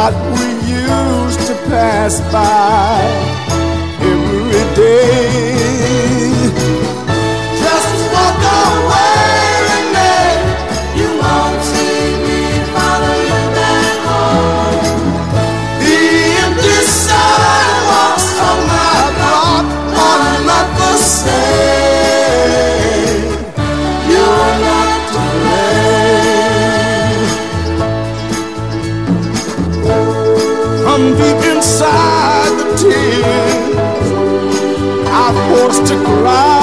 spot we used to pass by every day. Just walk away, Renee. You won't see me follow you back home. The empty sidewalks of my block are not the same. You're not to blame. From deep inside the tears I forced to cry,